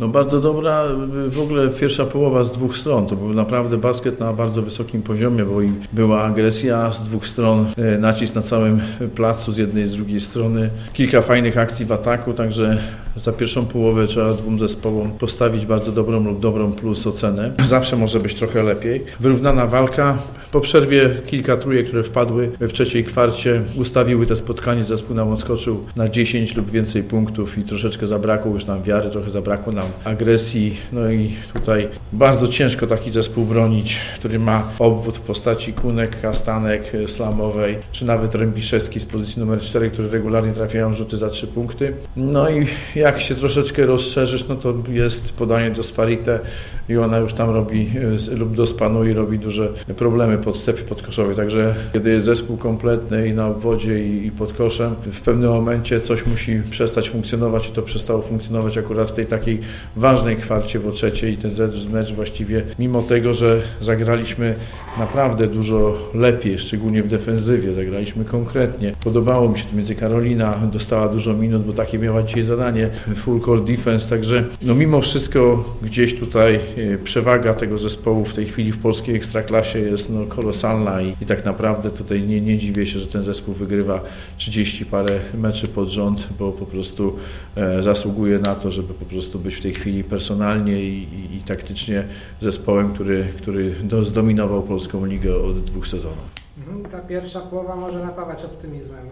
No bardzo dobra, w ogóle pierwsza połowa z dwóch stron, to był naprawdę basket na bardzo wysokim poziomie, bo i była agresja z dwóch stron, nacisk na całym placu z jednej i z drugiej strony, kilka fajnych akcji w ataku, także za pierwszą połowę trzeba dwóm zespołom postawić bardzo dobrą lub dobrą plus ocenę. Zawsze może być trochę lepiej. Wyrównana walka. Po przerwie kilka trójek, które wpadły w trzeciej kwarcie, ustawiły te spotkanie. Zespół nam odskoczył na 10 lub więcej punktów i troszeczkę zabrakło już nam wiary, trochę zabrakło nam agresji. No i tutaj bardzo ciężko taki zespół bronić, który ma obwód w postaci Kunek, Kastanek, Slamowej, czy nawet Rębiszewski z pozycji numer 4, które regularnie trafiają rzuty za 3 punkty. No i jak się troszeczkę rozszerzysz, no to jest podanie do Sfarite i ona już tam robi, lub do Spanu i robi duże problemy pod strefie podkoszowej. Także kiedy jest zespół kompletny i na obwodzie i pod koszem, w pewnym momencie coś musi przestać funkcjonować i to przestało funkcjonować akurat w tej takiej ważnej kwarcie, bo trzeciej i ten mecz właściwie, mimo tego, że zagraliśmy naprawdę dużo lepiej, szczególnie w defensywie, zagraliśmy konkretnie. Podobało mi się to, między Karolina dostała dużo minut, bo takie miała dzisiaj zadanie, full court defense, także no mimo wszystko gdzieś tutaj przewaga tego zespołu w tej chwili w polskiej ekstraklasie jest no kolosalna i tak naprawdę tutaj nie dziwię się, że ten zespół wygrywa 30 parę meczy pod rząd, bo po prostu zasługuje na to, żeby po prostu być w tej chwili personalnie i taktycznie zespołem, który zdominował polską ligę od 2 sezonów. Ta pierwsza połowa może napawać optymizmem.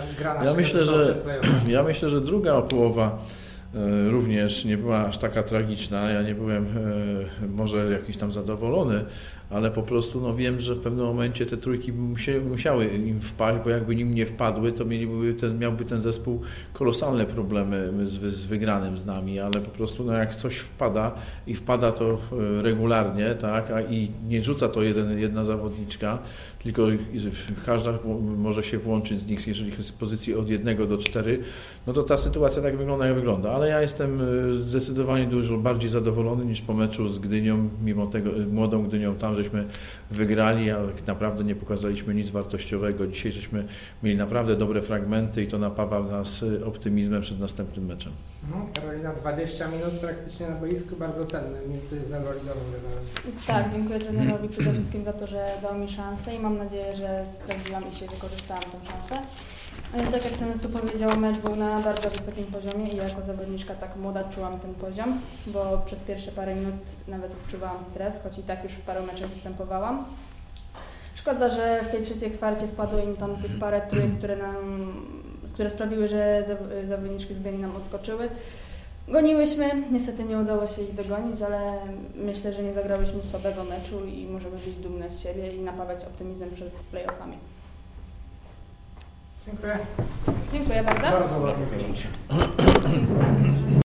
Ja myślę, że druga połowa również nie była aż taka tragiczna. Ja nie byłem może jakiś tam zadowolony, ale po prostu no wiem, że w pewnym momencie te trójki musiały im wpaść, bo jakby nim nie wpadły, to miałby ten zespół kolosalne problemy z wygranym z nami, ale po prostu no jak coś wpada i wpada to regularnie, tak, i nie rzuca to jedna zawodniczka, tylko każda może się włączyć z nich, jeżeli jest z pozycji od 1 do 4, no to ta sytuacja tak wygląda, jak wygląda. Ale ja jestem zdecydowanie dużo bardziej zadowolony niż po meczu z Gdynią, mimo tego młodą Gdynią, tam żeśmy wygrali, a tak naprawdę nie pokazaliśmy nic wartościowego. Dzisiaj żeśmy mieli naprawdę dobre fragmenty i to napawa nas optymizmem przed następnym meczem. Karolina, 20 minut praktycznie na boisku, bardzo cenne minuty z Eurolidową. Tak, dziękuję trenerowi przede wszystkim za to, że dał mi szansę i mam nadzieję, że sprawdziłam i się wykorzystałam tę szansę. Tak jak trener tu powiedział, mecz był na bardzo wysokim poziomie i jako zawodniczka tak młoda czułam ten poziom, bo przez pierwsze parę minut nawet odczuwałam stres, choć i tak już w paru meczach występowałam. Szkoda, że w tej trzeciej kwarcie wpadło im tam tych parę trójek, które sprawiły, że zawodniczki z Gdyni nam odskoczyły. Goniłyśmy, niestety nie udało się ich dogonić, ale myślę, że nie zagrałyśmy słabego meczu i możemy być dumne z siebie i napawać optymizmem przed play-offami. Dziękuję. Dziękuję bardzo. Bardzo ładnie.